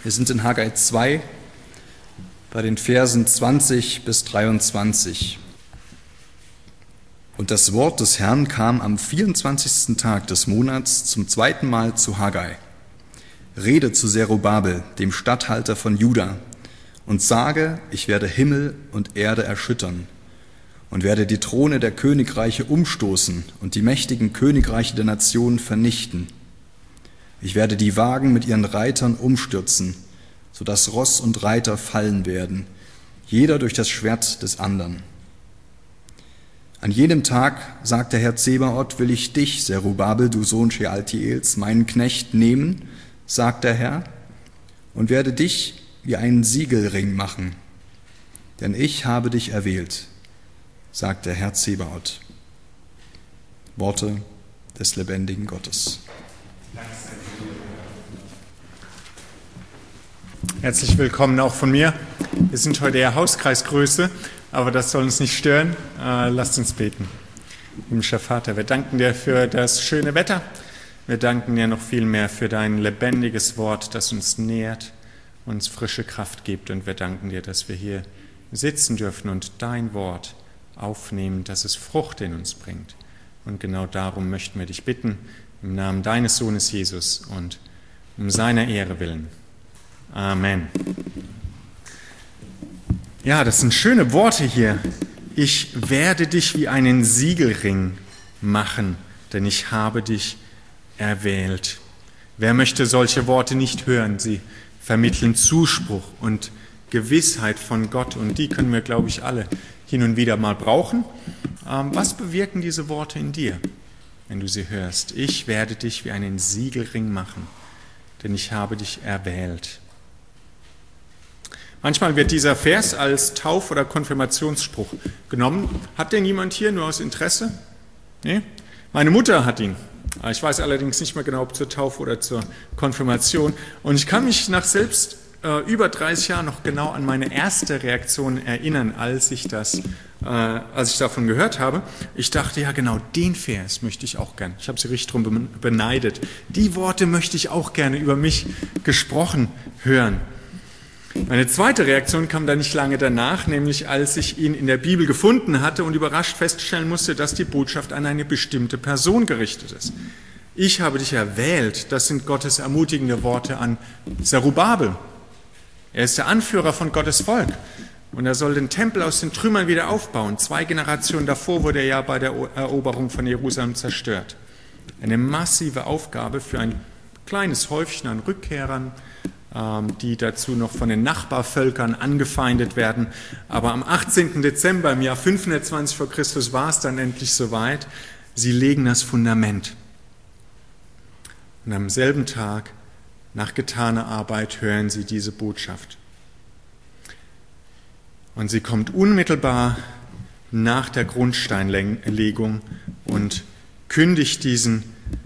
Wir sind in Haggai 2 bei den Versen 20 bis 23. Und das Wort des Herrn kam am 24. Tag des Monats zum zweiten Mal zu Haggai. Rede zu Zerubabel, dem Statthalter von Juda, und sage, ich werde Himmel und Erde erschüttern und werde die Throne der Königreiche umstoßen und die mächtigen Königreiche der Nationen vernichten. Ich werde die Wagen mit ihren Reitern umstürzen, sodass Ross und Reiter fallen werden, jeder durch das Schwert des anderen. An jenem Tag, sagt der Herr Zebaoth, will ich dich, Zerubabel, du Sohn Shealtiels, meinen Knecht, nehmen, sagt der Herr, und werde dich wie einen Siegelring machen. Denn ich habe dich erwählt, sagt der Herr Zebaoth. Worte des lebendigen Gottes. Herzlich willkommen auch von mir. Wir sind heute eher Hauskreisgröße, aber das soll uns nicht stören. Lasst uns beten. Himmlischer Vater, wir danken dir für das schöne Wetter. Wir danken dir noch viel mehr für dein lebendiges Wort, das uns nährt, uns frische Kraft gibt. Und wir danken dir, dass wir hier sitzen dürfen und dein Wort aufnehmen, dass es Frucht in uns bringt. Und genau darum möchten wir dich bitten, im Namen deines Sohnes Jesus und um seiner Ehre willen. Amen. Ja, das sind schöne Worte hier. Ich werde dich wie einen Siegelring machen, denn ich habe dich erwählt. Wer möchte solche Worte nicht hören? Sie vermitteln Zuspruch und Gewissheit von Gott und die können wir, glaube ich, alle hin und wieder mal brauchen. Was bewirken diese Worte in dir, wenn du sie hörst? Ich werde dich wie einen Siegelring machen, denn ich habe dich erwählt. Manchmal wird dieser Vers als Tauf- oder Konfirmationsspruch genommen. Hat den jemand hier nur aus Interesse? Nee? Meine Mutter hat ihn. Ich weiß allerdings nicht mehr genau, ob zur Taufe oder zur Konfirmation. Und ich kann mich nach selbst über 30 Jahren noch genau an meine erste Reaktion erinnern, als ich davon gehört habe. Ich dachte, ja genau, den Vers möchte ich auch gerne. Ich habe sie richtig drum beneidet. Die Worte möchte ich auch gerne über mich gesprochen hören. Meine zweite Reaktion kam dann nicht lange danach, nämlich als ich ihn in der Bibel gefunden hatte und überrascht feststellen musste, dass die Botschaft an eine bestimmte Person gerichtet ist. Ich habe dich erwählt, das sind Gottes ermutigende Worte an Zerubabel. Er ist der Anführer von Gottes Volk und er soll den Tempel aus den Trümmern wieder aufbauen. 2 Generationen davor wurde er ja bei der Eroberung von Jerusalem zerstört. Eine massive Aufgabe für ein kleines Häufchen an Rückkehrern, die dazu noch von den Nachbarvölkern angefeindet werden. Aber am 18. Dezember im Jahr 520 vor Christus war es dann endlich soweit. Sie legen das Fundament. Und am selben Tag, nach getaner Arbeit, hören sie diese Botschaft. Und sie kommt unmittelbar nach der Grundsteinlegung und kündigt diesen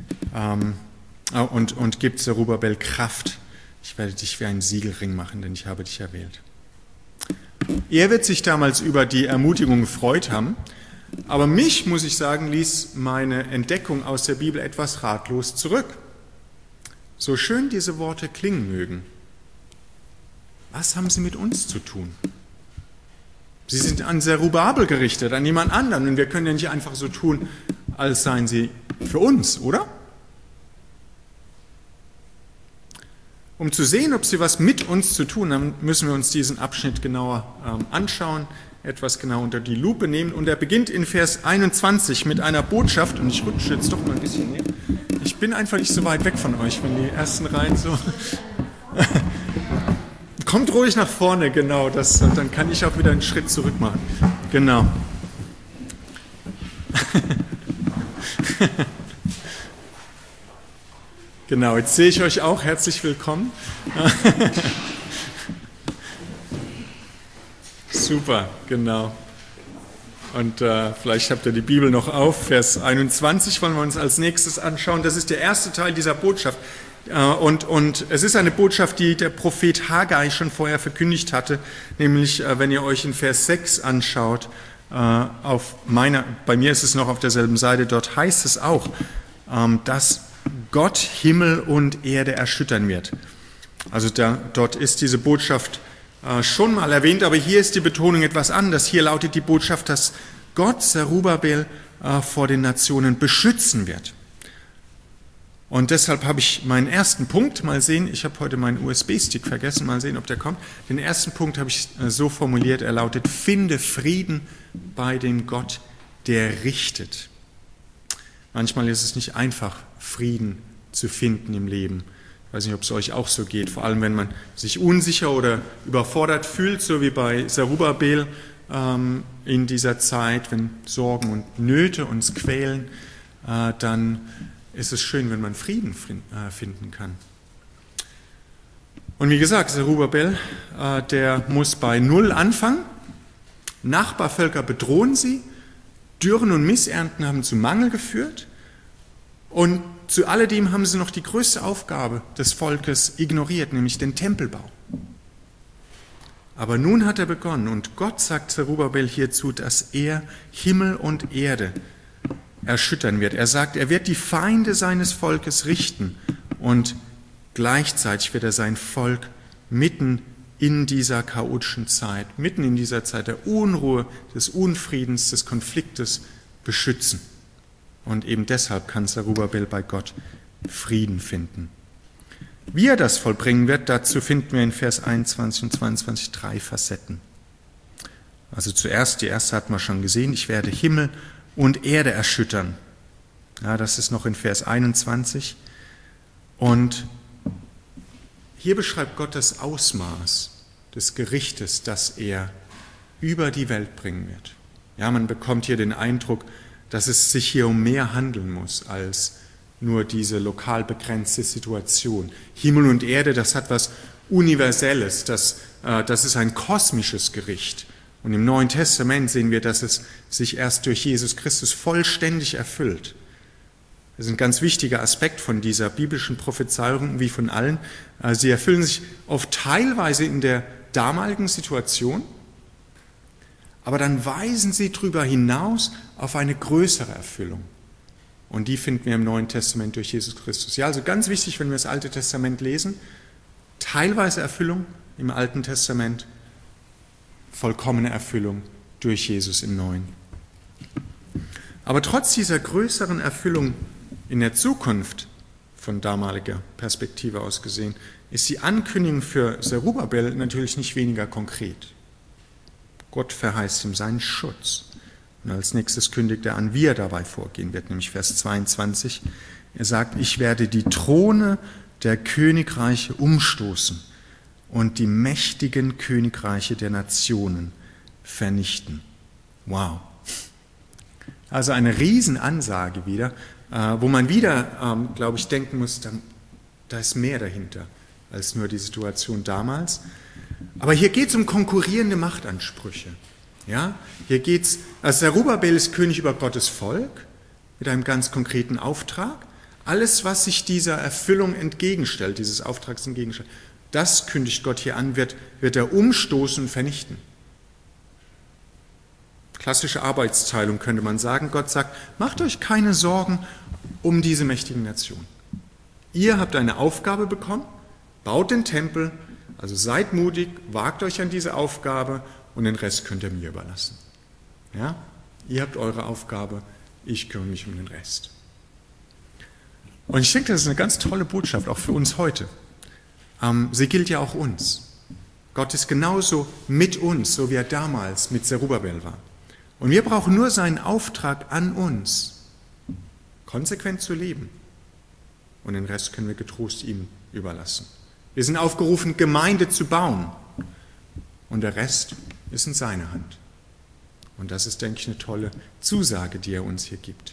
und gibt Zerubabel Kraft. Ich werde dich wie einen Siegelring machen, denn ich habe dich erwählt. Er wird sich damals über die Ermutigung gefreut haben, aber mich, muss ich sagen, ließ meine Entdeckung aus der Bibel etwas ratlos zurück. So schön diese Worte klingen mögen, was haben sie mit uns zu tun? Sie sind an Zerubabel gerichtet, an jemand anderen, und wir können ja nicht einfach so tun, als seien sie für uns, oder? Um zu sehen, ob sie was mit uns zu tun haben, müssen wir uns diesen Abschnitt genauer anschauen, etwas genau unter die Lupe nehmen. Und er beginnt in Vers 21 mit einer Botschaft, und ich rutsche jetzt doch mal ein bisschen näher. Ich bin einfach nicht so weit weg von euch, wenn die ersten Reihen so... Kommt ruhig nach vorne, genau, und dann kann ich auch wieder einen Schritt zurück machen. Genau. Genau, jetzt sehe ich euch auch. Herzlich willkommen. Super, genau. Und vielleicht habt ihr die Bibel noch auf. Vers 21 wollen wir uns als nächstes anschauen. Das ist der erste Teil dieser Botschaft. Und es ist eine Botschaft, die der Prophet Haggai schon vorher verkündigt hatte. Nämlich, wenn ihr euch in Vers 6 anschaut, bei mir ist es noch auf derselben Seite, dort heißt es auch, dass Gott Himmel und Erde erschüttern wird. Also dort ist diese Botschaft schon mal erwähnt, aber hier ist die Betonung etwas anders. Hier lautet die Botschaft, dass Gott Zerubabel vor den Nationen beschützen wird. Und deshalb habe ich meinen ersten Punkt, mal sehen, ich habe heute meinen USB-Stick vergessen, mal sehen, ob der kommt. Den ersten Punkt habe ich so formuliert, er lautet: Finde Frieden bei dem Gott, der richtet. Manchmal ist es nicht einfach, Frieden zu finden im Leben. Ich weiß nicht, ob es euch auch so geht, vor allem wenn man sich unsicher oder überfordert fühlt, so wie bei Zerubabel in dieser Zeit, wenn Sorgen und Nöte uns quälen, dann ist es schön, wenn man Frieden finden kann. Und wie gesagt, Zerubabel, der muss bei Null anfangen. Nachbarvölker bedrohen sie, Dürren und Missernten haben zu Mangel geführt und zu alledem haben sie noch die größte Aufgabe des Volkes ignoriert, nämlich den Tempelbau. Aber nun hat er begonnen und Gott sagt Zerubabel hierzu, dass er Himmel und Erde erschüttern wird. Er sagt, er wird die Feinde seines Volkes richten und gleichzeitig wird er sein Volk mitten in dieser chaotischen Zeit, mitten in dieser Zeit der Unruhe, des Unfriedens, des Konfliktes beschützen. Und eben deshalb kann Zerubabel bei Gott Frieden finden. Wie er das vollbringen wird, dazu finden wir in Vers 21 und 22 3 Facetten. Also zuerst, die erste hat man schon gesehen, ich werde Himmel und Erde erschüttern. Ja, das ist noch in Vers 21. Und hier beschreibt Gott das Ausmaß des Gerichtes, das er über die Welt bringen wird. Ja, man bekommt hier den Eindruck, dass es sich hier um mehr handeln muss als nur diese lokal begrenzte Situation. Himmel und Erde, das hat was Universelles, das ist ein kosmisches Gericht. Und im Neuen Testament sehen wir, dass es sich erst durch Jesus Christus vollständig erfüllt. Das ist ein ganz wichtiger Aspekt von dieser biblischen Prophezeiung, wie von allen. Sie erfüllen sich oft teilweise in der damaligen Situation, aber dann weisen sie darüber hinaus auf eine größere Erfüllung. Und die finden wir im Neuen Testament durch Jesus Christus. Ja, also ganz wichtig, wenn wir das Alte Testament lesen, teilweise Erfüllung im Alten Testament, vollkommene Erfüllung durch Jesus im Neuen. Aber trotz dieser größeren Erfüllung in der Zukunft, von damaliger Perspektive aus gesehen, ist die Ankündigung für Zerubabel natürlich nicht weniger konkret. Gott verheißt ihm seinen Schutz. Und als nächstes kündigt er an, wie er dabei vorgehen wird, nämlich Vers 22. Er sagt, ich werde die Throne der Königreiche umstoßen und die mächtigen Königreiche der Nationen vernichten. Wow. Also eine Riesenansage wieder, wo man wieder, glaube ich, denken muss, da ist mehr dahinter als nur die Situation damals. Aber hier geht es um konkurrierende Machtansprüche. Ja? Hier geht es, also Zerubabel ist König über Gottes Volk mit einem ganz konkreten Auftrag. Alles, was sich dieser Erfüllung entgegenstellt, dieses Auftrags entgegenstellt, das kündigt Gott hier an, wird er umstoßen und vernichten. Klassische Arbeitsteilung könnte man sagen. Gott sagt, macht euch keine Sorgen um diese mächtigen Nationen. Ihr habt eine Aufgabe bekommen, baut den Tempel, also seid mutig, wagt euch an diese Aufgabe und den Rest könnt ihr mir überlassen. Ja? Ihr habt eure Aufgabe, ich kümmere mich um den Rest. Und ich denke, das ist eine ganz tolle Botschaft, auch für uns heute. Sie gilt ja auch uns. Gott ist genauso mit uns, so wie er damals mit Zerubabel war. Und wir brauchen nur seinen Auftrag an uns, konsequent zu leben. Und den Rest können wir getrost ihm überlassen. Wir sind aufgerufen, Gemeinde zu bauen. Und der Rest ist in seiner Hand. Und das ist, denke ich, eine tolle Zusage, die er uns hier gibt.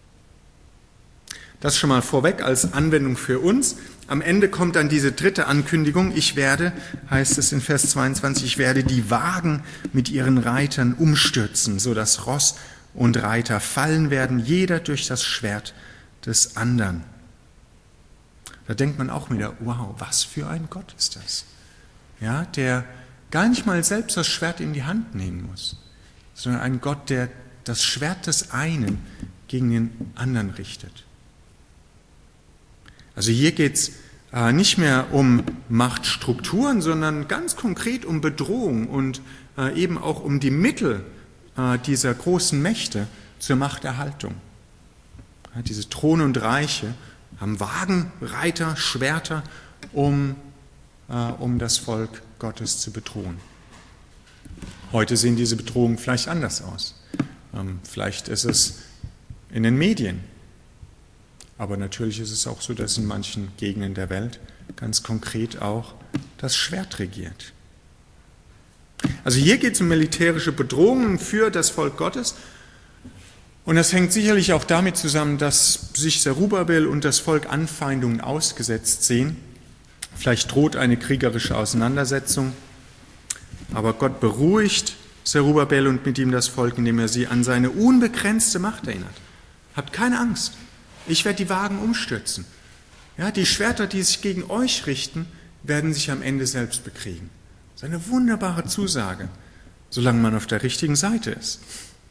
Das schon mal vorweg als Anwendung für uns. Am Ende kommt dann diese dritte Ankündigung. Ich werde, heißt es in Vers 22, ich werde die Wagen mit ihren Reitern umstürzen, sodass Ross und Reiter fallen werden, jeder durch das Schwert des anderen. Da denkt man auch wieder, wow, was für ein Gott ist das? Ja, der gar nicht mal selbst das Schwert in die Hand nehmen muss, sondern ein Gott, der das Schwert des einen gegen den anderen richtet. Also hier geht es nicht mehr um Machtstrukturen, sondern ganz konkret um Bedrohung und eben auch um die Mittel dieser großen Mächte zur Machterhaltung. Ja, diese Throne und Reiche haben Wagen, Reiter, Schwerter, um das Volk Gottes zu bedrohen. Heute sehen diese Bedrohungen vielleicht anders aus. Vielleicht ist es in den Medien. Aber natürlich ist es auch so, dass in manchen Gegenden der Welt ganz konkret auch das Schwert regiert. Also hier geht es um militärische Bedrohungen für das Volk Gottes. Und das hängt sicherlich auch damit zusammen, dass sich Zerubabel und das Volk Anfeindungen ausgesetzt sehen. Vielleicht droht eine kriegerische Auseinandersetzung. Aber Gott beruhigt Zerubabel und mit ihm das Volk, indem er sie an seine unbegrenzte Macht erinnert. Habt keine Angst. Ich werde die Wagen umstürzen. Ja, die Schwerter, die sich gegen euch richten, werden sich am Ende selbst bekriegen. Das ist eine wunderbare Zusage, solange man auf der richtigen Seite ist.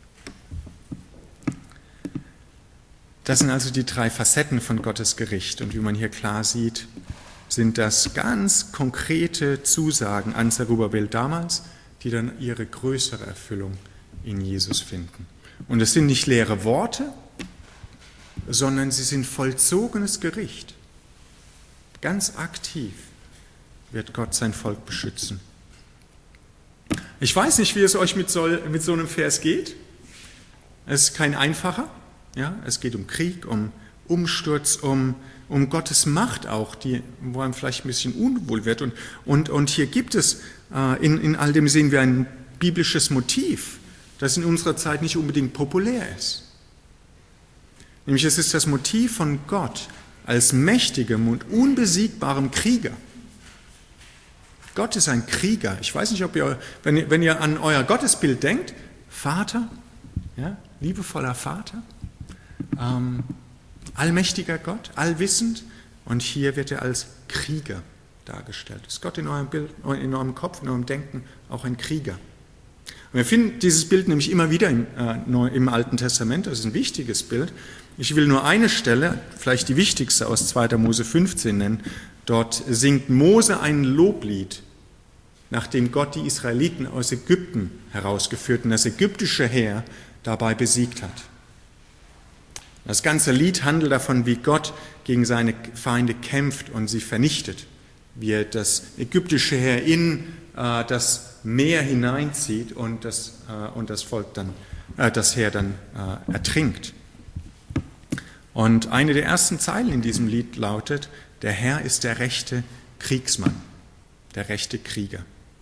Das sind also die 3 Facetten von Gottes Gericht. Und wie man hier klar sieht, sind das ganz konkrete Zusagen an Zerubabel damals, die dann ihre größere Erfüllung in Jesus finden. Und es sind nicht leere Worte, sondern sie sind vollzogenes Gericht. Ganz aktiv wird Gott sein Volk beschützen. Ich weiß nicht, wie es euch mit so einem Vers geht. Es ist kein einfacher. Ja? Es geht um Krieg, um Umsturz, um Gottes Macht auch, wo einem vielleicht ein bisschen unwohl wird. Und hier gibt es, in all dem sehen wir ein biblisches Motiv, das in unserer Zeit nicht unbedingt populär ist. Nämlich es ist das Motiv von Gott als mächtigem und unbesiegbarem Krieger. Gott ist ein Krieger. Ich weiß nicht, ob ihr, wenn ihr an euer Gottesbild denkt, Vater, ja, liebevoller Vater, allmächtiger Gott, allwissend, und hier wird er als Krieger dargestellt. Ist Gott in eurem Bild, in eurem Kopf, in eurem Denken auch ein Krieger? Und wir finden dieses Bild nämlich immer wieder im Alten Testament. Das ist ein wichtiges Bild. Ich will nur eine Stelle, vielleicht die wichtigste aus 2. Mose 15 nennen. Dort singt Mose ein Loblied, nachdem Gott die Israeliten aus Ägypten herausgeführt und das ägyptische Heer dabei besiegt hat. Das ganze Lied handelt davon, wie Gott gegen seine Feinde kämpft und sie vernichtet, wie er das ägyptische Heer in das Meer hineinzieht und das Volk dann, das Heer dann ertrinkt. Und eine der ersten Zeilen in diesem Lied lautet: Der Herr ist der rechte Kriegsmann, der rechte Krieger.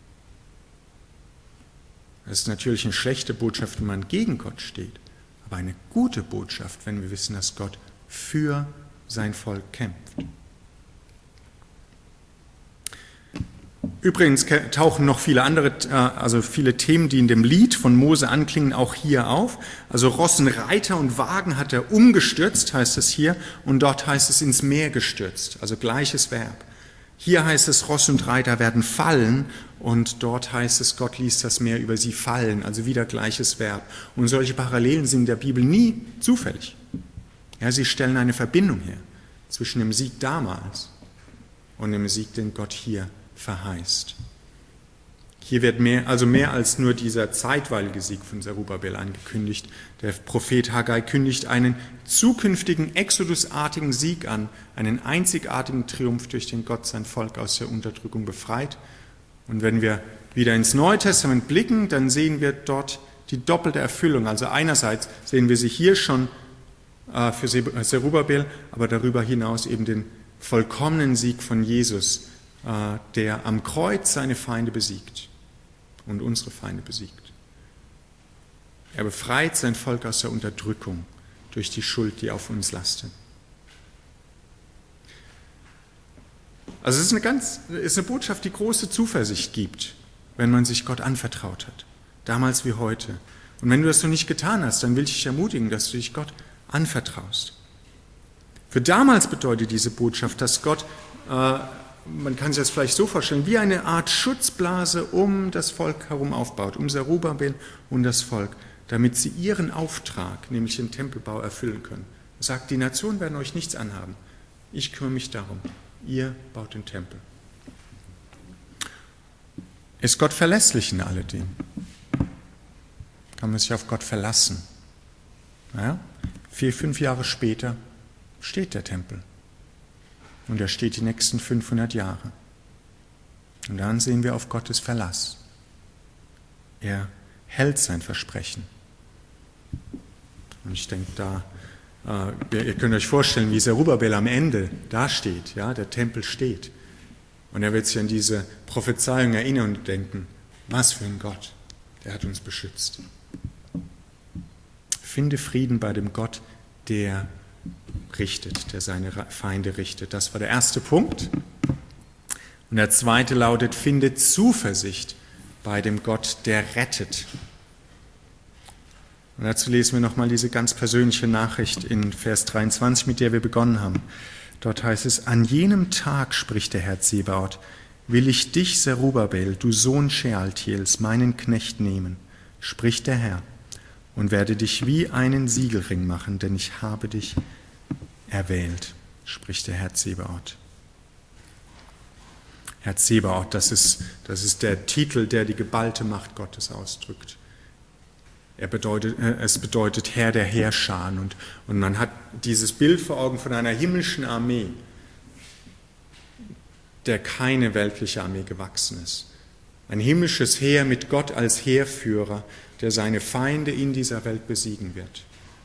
Das ist natürlich eine schlechte Botschaft, wenn man gegen Gott steht, aber eine gute Botschaft, wenn wir wissen, dass Gott für sein Volk kämpft. Übrigens tauchen noch viele andere, also viele Themen, die in dem Lied von Mose anklingen, auch hier auf. Also Rossen, Reiter und Wagen hat er umgestürzt, heißt es hier, und dort heißt es ins Meer gestürzt, also gleiches Verb. Hier heißt es, Ross und Reiter werden fallen, und dort heißt es, Gott ließ das Meer über sie fallen, also wieder gleiches Verb. Und solche Parallelen sind in der Bibel nie zufällig. Ja, sie stellen eine Verbindung her zwischen dem Sieg damals und dem Sieg, den Gott hier verheißt. Hier wird mehr als nur dieser zeitweilige Sieg von Zerubabel angekündigt. Der Prophet Haggai kündigt einen zukünftigen exodusartigen Sieg an, einen einzigartigen Triumph, durch den Gott sein Volk aus der Unterdrückung befreit. Und wenn wir wieder ins Neue Testament blicken, dann sehen wir dort die doppelte Erfüllung. Also einerseits sehen wir sie hier schon für Zerubabel, aber darüber hinaus eben den vollkommenen Sieg von Jesus, der am Kreuz seine Feinde besiegt und unsere Feinde besiegt. Er befreit sein Volk aus der Unterdrückung durch die Schuld, die auf uns lastet. Also es ist eine Botschaft, die große Zuversicht gibt, wenn man sich Gott anvertraut hat, damals wie heute. Und wenn du das noch nicht getan hast, dann will ich dich ermutigen, dass du dich Gott anvertraust. Für damals bedeutet diese Botschaft, dass Gott, man kann sich das vielleicht so vorstellen, wie eine Art Schutzblase um das Volk herum aufbaut, um Zerubabel und das Volk, damit sie ihren Auftrag, nämlich den Tempelbau, erfüllen können. Er sagt, die Nationen werden euch nichts anhaben. Ich kümmere mich darum. ihr baut den Tempel. Ist Gott verlässlich in alledem? Kann man sich auf Gott verlassen? Naja, 4-5 Jahre später steht der Tempel. Und er steht die nächsten 500 Jahre. Und dann sehen wir auf Gottes Verlass. Er hält sein Versprechen. Und ich denke, ihr könnt euch vorstellen, wie Zerubbabel am Ende da steht. Ja, der Tempel steht. Und er wird sich an diese Prophezeiung erinnern und denken, was für ein Gott, der hat uns beschützt. Finde Frieden bei dem Gott, der richtet, der seine Feinde richtet. Das war der erste Punkt. Und der zweite lautet, finde Zuversicht bei dem Gott, der rettet. Und dazu lesen wir nochmal diese ganz persönliche Nachricht in Vers 23, mit der wir begonnen haben. Dort heißt es, an jenem Tag, spricht der Herr Zebaoth, will ich dich, Zerubbabel, du Sohn Shealtiels, meinen Knecht nehmen, spricht der Herr, und werde dich wie einen Siegelring machen, denn ich habe dich erwählt, spricht der Herr Zebaoth. Herr Zebaoth, das ist der Titel, der die geballte Macht Gottes ausdrückt. Es bedeutet Herr der Heerschar und man hat dieses Bild vor Augen von einer himmlischen Armee, der keine weltliche Armee gewachsen ist. Ein himmlisches Heer mit Gott als Heerführer, der seine Feinde in dieser Welt besiegen wird.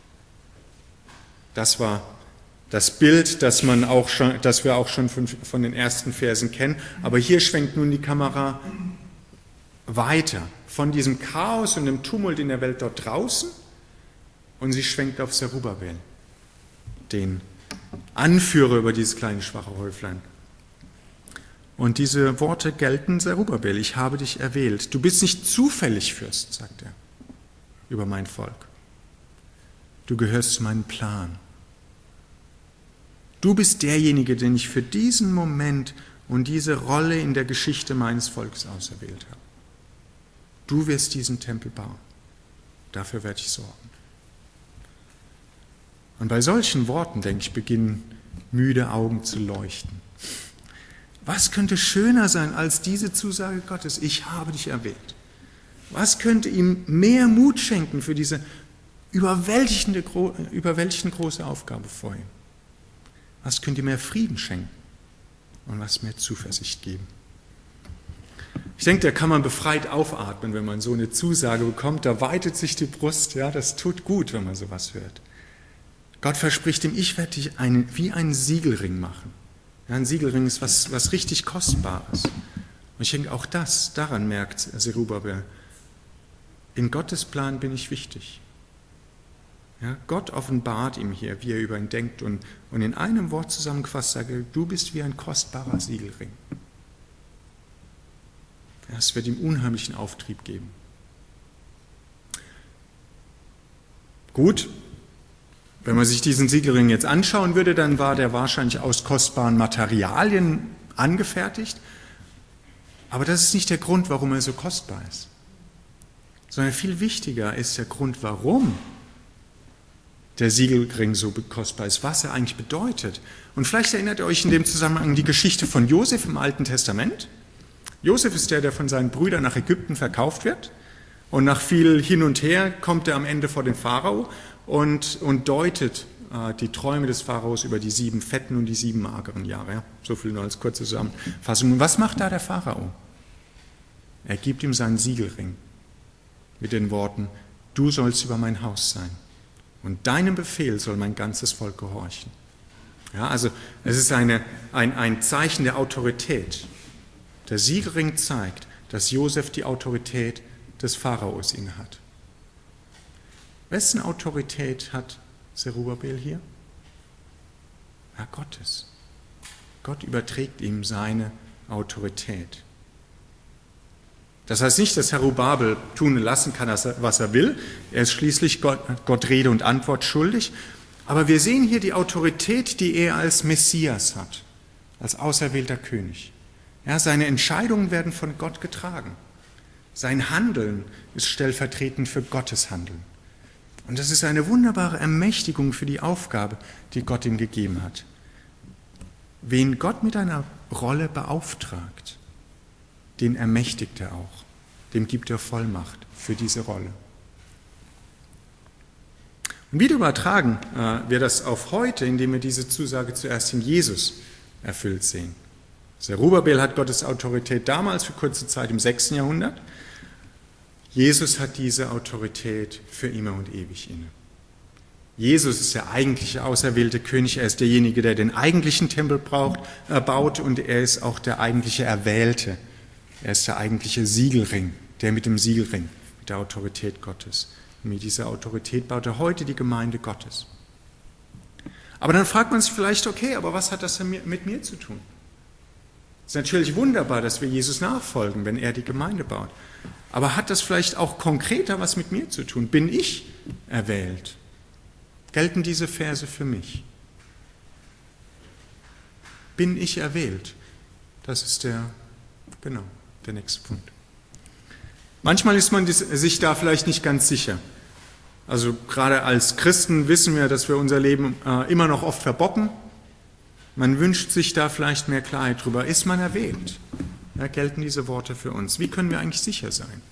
Das war das Bild, das wir auch schon von den ersten Versen kennen. Aber hier schwenkt nun die Kamera weiter von diesem Chaos und dem Tumult in der Welt dort draußen und sie schwenkt auf Zerubbabel, den Anführer über dieses kleine schwache Häuflein. Und diese Worte gelten Zerubbabel, ich habe dich erwählt. Du bist nicht zufällig Fürst, sagt er, über mein Volk. Du gehörst zu meinem Plan. Du bist derjenige, den ich für diesen Moment und diese Rolle in der Geschichte meines Volkes auserwählt habe. Du wirst diesen Tempel bauen. Dafür werde ich sorgen. Und bei solchen Worten, denke ich, beginnen müde Augen zu leuchten. Was könnte schöner sein als diese Zusage Gottes? Ich habe dich erwählt. Was könnte ihm mehr Mut schenken für diese überwältigende große Aufgabe vor ihm? Was könnte ihm mehr Frieden schenken und was mehr Zuversicht geben? Ich denke, da kann man befreit aufatmen, wenn man so eine Zusage bekommt. Da weitet sich die Brust. Ja, das tut gut, wenn man sowas hört. Gott verspricht ihm, ich werde dich wie einen Siegelring machen. Ja, ein Siegelring ist was richtig Kostbares. Und ich denke, auch daran merkt Zerubbabel, in Gottes Plan bin ich wichtig. Ja, Gott offenbart ihm hier, wie er über ihn denkt und in einem Wort zusammengefasst sagt er, du bist wie ein kostbarer Siegelring. Es wird ihm unheimlichen Auftrieb geben. Gut, wenn man sich diesen Siegelring jetzt anschauen würde, dann war der wahrscheinlich aus kostbaren Materialien angefertigt. Aber das ist nicht der Grund, warum er so kostbar ist. Sondern viel wichtiger ist der Grund, warum der Siegelring so kostbar ist, was er eigentlich bedeutet. Und vielleicht erinnert ihr euch in dem Zusammenhang an die Geschichte von Josef im Alten Testament. Josef ist der von seinen Brüdern nach Ägypten verkauft wird und nach viel Hin und Her kommt er am Ende vor den Pharao und deutet die Träume des Pharaos über die 7 fetten und die 7 mageren Jahre. Ja, so viel nur als kurze Zusammenfassung. Und was macht da der Pharao? Er gibt ihm seinen Siegelring mit den Worten, du sollst über mein Haus sein und deinem Befehl soll mein ganzes Volk gehorchen. Ja, also es ist ein Zeichen der Autorität. Der Siegelring zeigt, dass Josef die Autorität des Pharaos innehat. Wessen Autorität hat Zerubbabel hier? Ja, Gottes. Gott überträgt ihm seine Autorität. Das heißt nicht, dass Zerubbabel tun und lassen kann, was er will. Er ist schließlich Gott Rede und Antwort schuldig. Aber wir sehen hier die Autorität, die er als Messias hat, als auserwählter König. Ja, seine Entscheidungen werden von Gott getragen. Sein Handeln ist stellvertretend für Gottes Handeln. Und das ist eine wunderbare Ermächtigung für die Aufgabe, die Gott ihm gegeben hat. wen Gott mit einer Rolle beauftragt, den ermächtigt er auch. Dem gibt er Vollmacht für diese Rolle. Und wieder übertragen wir das auf heute, indem wir diese Zusage zuerst in Jesus erfüllt sehen. Zerubabel hat Gottes Autorität damals für kurze Zeit im 6. Jahrhundert. Jesus hat diese Autorität für immer und ewig inne. Jesus ist der eigentliche auserwählte König. Er ist derjenige, der den eigentlichen Tempel baut, und er ist auch der eigentliche Erwählte. Er ist der eigentliche Siegelring, der mit dem Siegelring, mit der Autorität Gottes. Und mit dieser Autorität baut er heute die Gemeinde Gottes. Aber dann fragt man sich vielleicht, okay, aber was hat das denn mit mir zu tun? Es ist natürlich wunderbar, dass wir Jesus nachfolgen, wenn er die Gemeinde baut. Aber hat das vielleicht auch konkreter was mit mir zu tun? Bin ich erwählt? Gelten diese Verse für mich? Bin ich erwählt? Das ist der nächste Punkt. Manchmal ist man sich da vielleicht nicht ganz sicher. Also gerade als Christen wissen wir, dass wir unser Leben immer noch oft verbocken. Man wünscht sich da vielleicht mehr Klarheit drüber. Ist man erwählt? Ja, gelten diese Worte für uns? Wie können wir eigentlich sicher sein?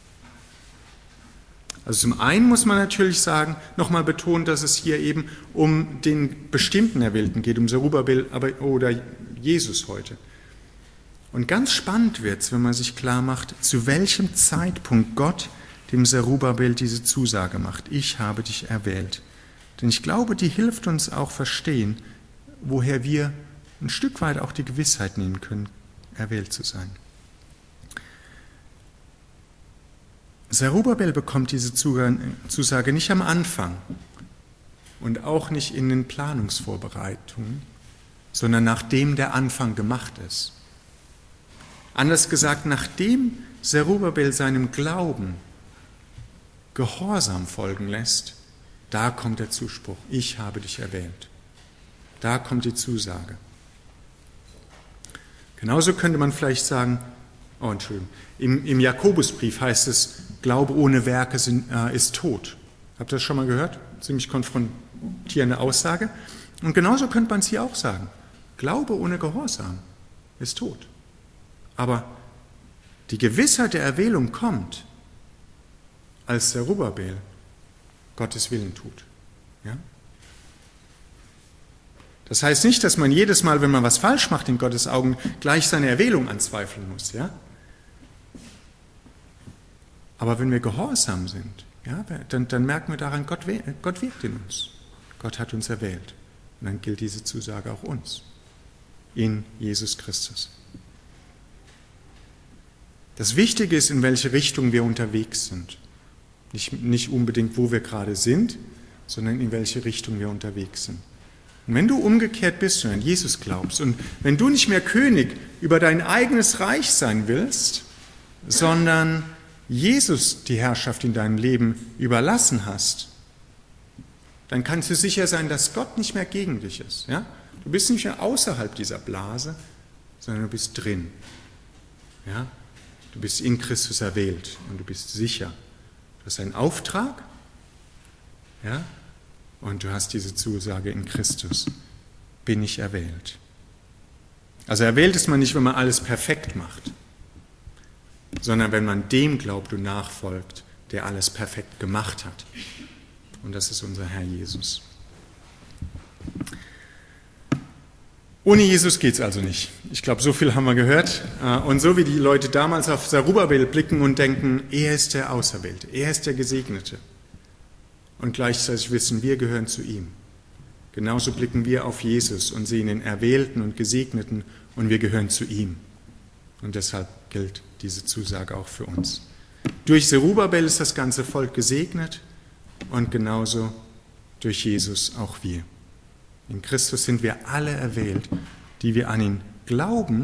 Also zum einen muss man natürlich sagen, nochmal betonen, dass es hier eben um den bestimmten Erwählten geht, um Zerubabel oder Jesus heute. Und ganz spannend wird es, wenn man sich klar macht, zu welchem Zeitpunkt Gott dem Zerubabel diese Zusage macht. Ich habe dich erwählt. Denn ich glaube, die hilft uns auch verstehen, woher wir ein Stück weit auch die Gewissheit nehmen können, erwählt zu sein. Zerubabel bekommt diese Zusage nicht am Anfang und auch nicht in den Planungsvorbereitungen, sondern nachdem der Anfang gemacht ist. Anders gesagt, nachdem Zerubabel seinem Glauben Gehorsam folgen lässt, da kommt der Zuspruch, ich habe dich erwählt. Da kommt die Zusage. Genauso könnte man vielleicht sagen, im Jakobusbrief heißt es, Glaube ohne Werke ist tot. Habt ihr das schon mal gehört? Ziemlich konfrontierende Aussage. Und genauso könnte man es hier auch sagen. Glaube ohne Gehorsam ist tot. Aber die Gewissheit der Erwählung kommt, als Zerubabel Gottes Willen tut. Ja? Das heißt nicht, dass man jedes Mal, wenn man was falsch macht in Gottes Augen, gleich seine Erwählung anzweifeln muss. Ja? Aber wenn wir gehorsam sind, ja, dann merken wir daran, Gott wirkt in uns. Gott hat uns erwählt. Und dann gilt diese Zusage auch uns. In Jesus Christus. Das Wichtige ist, in welche Richtung wir unterwegs sind. Nicht unbedingt, wo wir gerade sind, sondern in welche Richtung wir unterwegs sind. Und wenn du umgekehrt bist und an Jesus glaubst und wenn du nicht mehr König über dein eigenes Reich sein willst, sondern Jesus die Herrschaft in deinem Leben überlassen hast, dann kannst du sicher sein, dass Gott nicht mehr gegen dich ist. Ja? Du bist nicht mehr außerhalb dieser Blase, sondern du bist drin. Ja? Du bist in Christus erwählt und du bist sicher. Du hast einen Auftrag, ja? Und du hast diese Zusage in Christus. Bin ich erwählt. Also erwählt ist man nicht, wenn man alles perfekt macht, sondern wenn man dem glaubt und nachfolgt, der alles perfekt gemacht hat. Und das ist unser Herr Jesus. Ohne Jesus geht es also nicht. Ich glaube, so viel haben wir gehört. Und so wie die Leute damals auf Zerubabel blicken und denken, er ist der Auserwählte, er ist der Gesegnete. Und gleichzeitig wissen, wir gehören zu ihm. Genauso blicken wir auf Jesus und sehen den Erwählten und Gesegneten und wir gehören zu ihm. Und deshalb gilt diese Zusage auch für uns. Durch Zerubabel ist das ganze Volk gesegnet und genauso durch Jesus auch wir. In Christus sind wir alle erwählt, die wir an ihn glauben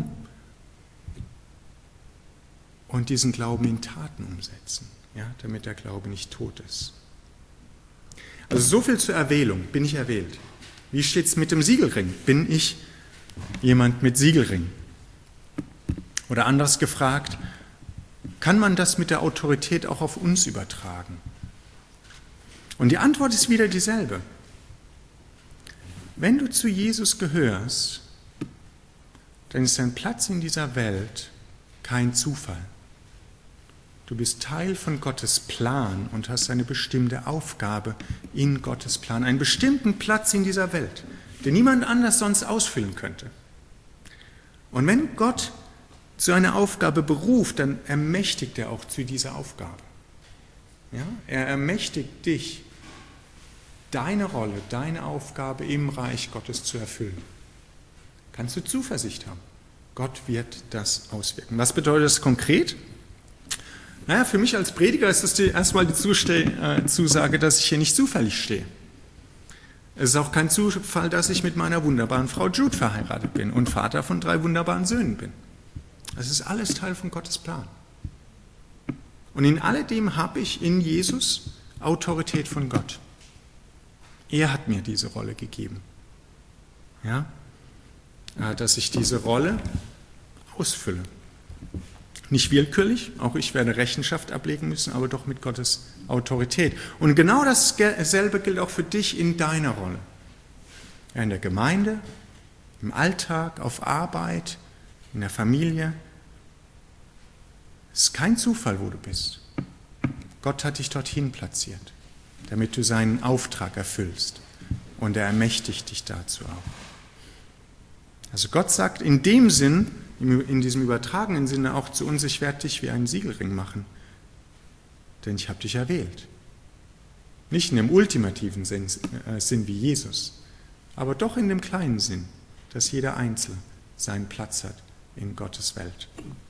und diesen Glauben in Taten umsetzen, ja, damit der Glaube nicht tot ist. Also so viel zur Erwählung. Bin ich erwählt? Wie steht es mit dem Siegelring? Bin ich jemand mit Siegelring? Oder anders gefragt, kann man das mit der Autorität auch auf uns übertragen? Und die Antwort ist wieder dieselbe. Wenn du zu Jesus gehörst, dann ist dein Platz in dieser Welt kein Zufall. Du bist Teil von Gottes Plan und hast eine bestimmte Aufgabe in Gottes Plan, einen bestimmten Platz in dieser Welt, den niemand anders sonst ausfüllen könnte. Und wenn Gott zu einer Aufgabe beruft, dann ermächtigt er auch zu dieser Aufgabe. Ja? Er ermächtigt dich, deine Rolle, deine Aufgabe im Reich Gottes zu erfüllen. Kannst du Zuversicht haben. Gott wird das auswirken. Was bedeutet das konkret? Naja, für mich als Prediger ist das erstmal die Zusage, dass ich hier nicht zufällig stehe. Es ist auch kein Zufall, dass ich mit meiner wunderbaren Frau Jude verheiratet bin und Vater von 3 wunderbaren Söhnen bin. Das ist alles Teil von Gottes Plan. Und in alledem habe ich in Jesus Autorität von Gott. Er hat mir diese Rolle gegeben. Ja? Dass ich diese Rolle ausfülle. Nicht willkürlich, auch ich werde Rechenschaft ablegen müssen, aber doch mit Gottes Autorität. Und genau dasselbe gilt auch für dich in deiner Rolle. Ja, in der Gemeinde, im Alltag, auf Arbeit, in der Familie. Es ist kein Zufall, wo du bist. Gott hat dich dorthin platziert, damit du seinen Auftrag erfüllst. Und er ermächtigt dich dazu auch. Also Gott sagt in dem Sinn, in diesem übertragenen Sinne auch zu uns, ich werde dich wie einen Siegelring machen, denn ich habe dich erwählt. Nicht in dem ultimativen Sinn wie Jesus, aber doch in dem kleinen Sinn, dass jeder Einzelne seinen Platz hat in Gottes Welt.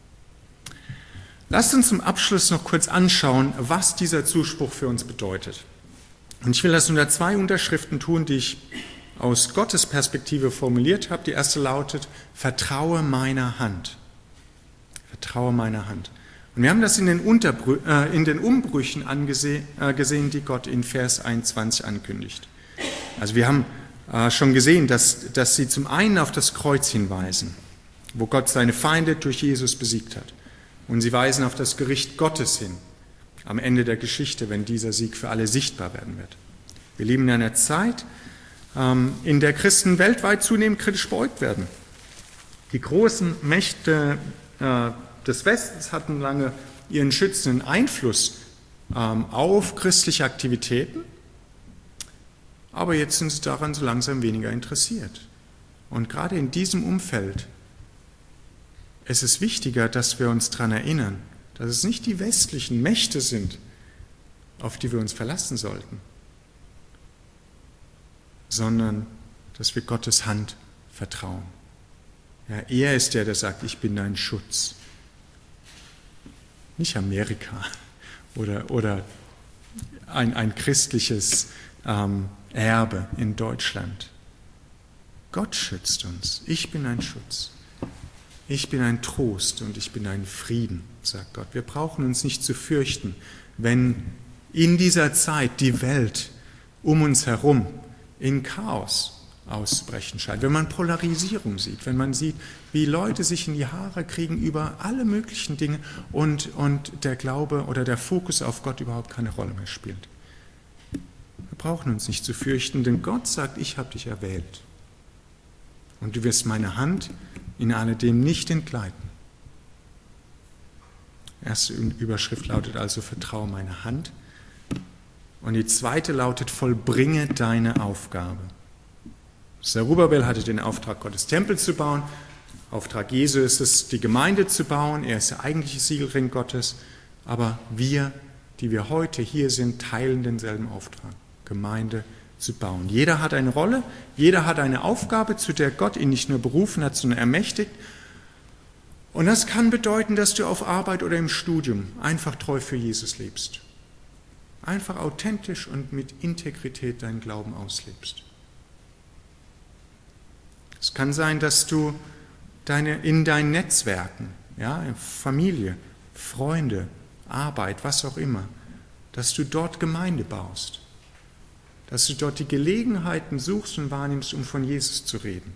Lasst uns zum Abschluss noch kurz anschauen, was dieser Zuspruch für uns bedeutet. Und ich will das unter 2 Unterschriften tun, die ich aus Gottes Perspektive formuliert habe. Die erste lautet, vertraue meiner Hand. Vertraue meiner Hand. Und wir haben das in den Umbrüchen gesehen, die Gott in Vers 21 ankündigt. Also wir haben schon gesehen, dass sie zum einen auf das Kreuz hinweisen, wo Gott seine Feinde durch Jesus besiegt hat. Und sie weisen auf das Gericht Gottes hin, am Ende der Geschichte, wenn dieser Sieg für alle sichtbar werden wird. Wir leben in einer Zeit, in der Christen weltweit zunehmend kritisch beäugt werden. Die großen Mächte des Westens hatten lange ihren schützenden Einfluss auf christliche Aktivitäten, aber jetzt sind sie daran so langsam weniger interessiert. Und gerade in diesem Umfeld ist es wichtiger, dass wir uns daran erinnern, dass es nicht die westlichen Mächte sind, auf die wir uns verlassen sollten, sondern dass wir Gottes Hand vertrauen. Ja, er ist der sagt, ich bin dein Schutz. Nicht Amerika oder ein christliches Erbe in Deutschland. Gott schützt uns. Ich bin ein Schutz. Ich bin ein Trost und ich bin ein Frieden, sagt Gott. Wir brauchen uns nicht zu fürchten, wenn in dieser Zeit die Welt um uns herum in Chaos ausbrechen scheint, wenn man Polarisierung sieht, wenn man sieht, wie Leute sich in die Haare kriegen über alle möglichen Dinge und der Glaube oder der Fokus auf Gott überhaupt keine Rolle mehr spielt. Wir brauchen uns nicht zu fürchten, denn Gott sagt, ich habe dich erwählt. Und du wirst meine Hand in alledem nicht entgleiten. Erste Überschrift lautet also, vertraue meine Hand. Und die zweite lautet, vollbringe deine Aufgabe. Zerubbabel hatte den Auftrag, Gottes Tempel zu bauen. Auftrag Jesu ist es, die Gemeinde zu bauen. Er ist der eigentliche Siegelring Gottes. Aber wir, die wir heute hier sind, teilen denselben Auftrag, Gemeinde zu bauen. Jeder hat eine Rolle, jeder hat eine Aufgabe, zu der Gott ihn nicht nur berufen hat, sondern ermächtigt. Und das kann bedeuten, dass du auf Arbeit oder im Studium einfach treu für Jesus lebst. Einfach authentisch und mit Integrität deinen Glauben auslebst. Es kann sein, dass du in deinen Netzwerken, ja, Familie, Freunde, Arbeit, was auch immer, dass du dort Gemeinde baust. Dass du dort die Gelegenheiten suchst und wahrnimmst, um von Jesus zu reden.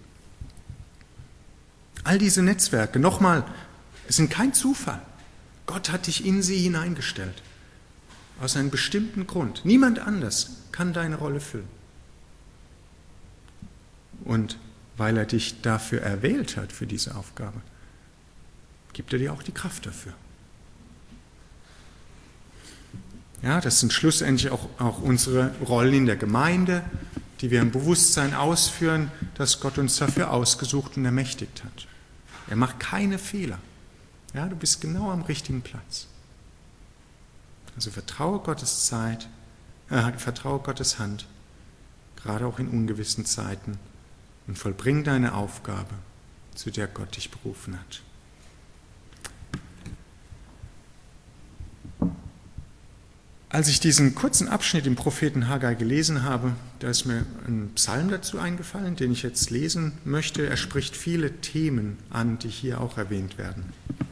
All diese Netzwerke, nochmal, es sind kein Zufall. Gott hat dich in sie hineingestellt. Aus einem bestimmten Grund. Niemand anders kann deine Rolle füllen. Und weil er dich dafür erwählt hat, für diese Aufgabe, gibt er dir auch die Kraft dafür. Ja, das sind schlussendlich auch unsere Rollen in der Gemeinde, die wir im Bewusstsein ausführen, dass Gott uns dafür ausgesucht und ermächtigt hat. Er macht keine Fehler. Ja, du bist genau am richtigen Platz. Also vertraue Gottes Hand, gerade auch in ungewissen Zeiten, und vollbring deine Aufgabe, zu der Gott dich berufen hat. Als ich diesen kurzen Abschnitt im Propheten Haggai gelesen habe, da ist mir ein Psalm dazu eingefallen, den ich jetzt lesen möchte. Er spricht viele Themen an, die hier auch erwähnt werden.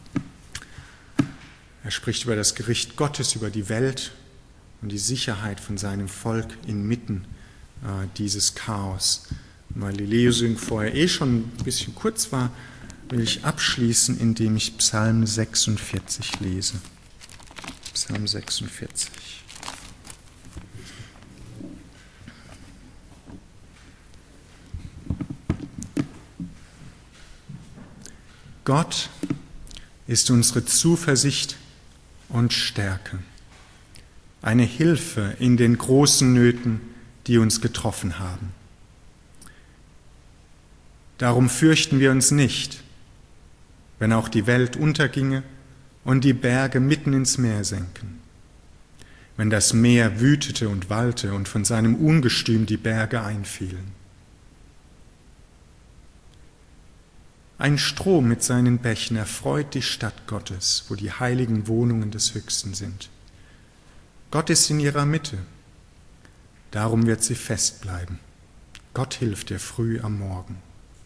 Er spricht über das Gericht Gottes, über die Welt und die Sicherheit von seinem Volk inmitten dieses Chaos. Und weil die Lesung vorher schon ein bisschen kurz war, will ich abschließen, indem ich Psalm 46 lese. Psalm 46. Gott ist unsere Zuversicht und Stärke, eine Hilfe in den großen Nöten, die uns getroffen haben. Darum fürchten wir uns nicht, wenn auch die Welt unterginge und die Berge mitten ins Meer senken, wenn das Meer wütete und wallte und von seinem Ungestüm die Berge einfielen. Ein Strom mit seinen Bächen erfreut die Stadt Gottes, wo die heiligen Wohnungen des Höchsten sind. Gott ist in ihrer Mitte, darum wird sie fest bleiben. Gott hilft ihr früh am Morgen.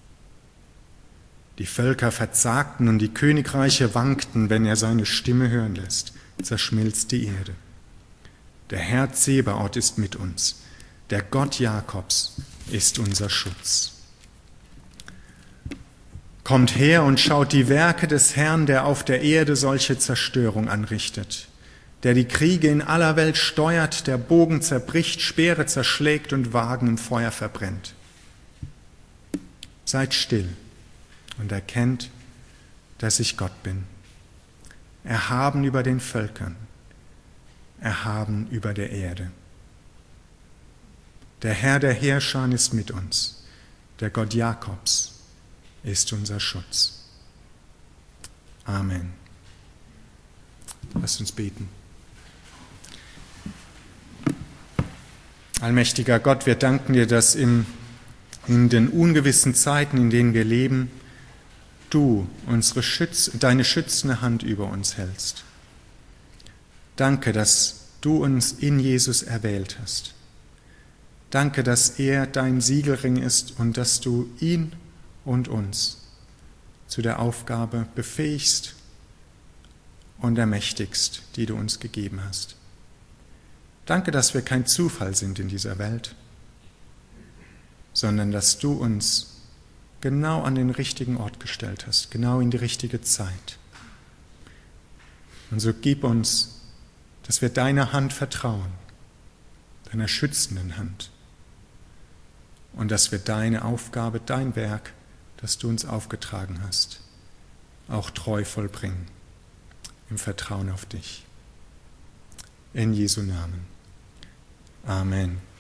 Die Völker verzagten und die Königreiche wankten, wenn er seine Stimme hören lässt, zerschmilzt die Erde. Der Herr Zebaoth ist mit uns, der Gott Jakobs ist unser Schutz. Kommt her und schaut die Werke des Herrn, der auf der Erde solche Zerstörung anrichtet, der die Kriege in aller Welt steuert, der Bogen zerbricht, Speere zerschlägt und Wagen im Feuer verbrennt. Seid still und erkennt, dass ich Gott bin, erhaben über den Völkern, erhaben über der Erde. Der Herr der Heerschar ist mit uns, der Gott Jakobs ist unser Schutz. Amen. Lasst uns beten. Allmächtiger Gott, wir danken dir, dass in den ungewissen Zeiten, in denen wir leben, du deine schützende Hand über uns hältst. Danke, dass du uns in Jesus erwählt hast. Danke, dass er dein Siegelring ist und dass du ihn und uns zu der Aufgabe befähigst und ermächtigst, die du uns gegeben hast. Danke, dass wir kein Zufall sind in dieser Welt, sondern dass du uns genau an den richtigen Ort gestellt hast, genau in die richtige Zeit. Und so gib uns, dass wir deiner Hand vertrauen, deiner schützenden Hand, und dass wir deine Aufgabe, dein Werk, das du uns aufgetragen hast, auch treu vollbringen, im Vertrauen auf dich. In Jesu Namen. Amen.